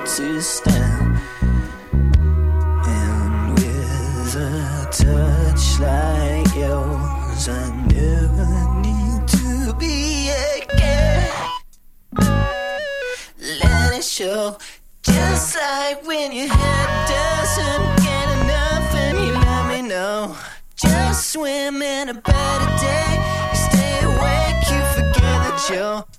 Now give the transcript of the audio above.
to stand. And with a touch like yours, I never need to be again. Let it show, just like when your head doesn't get enough and you let me know. Just swim in a better day. You stay awake, you forget that you're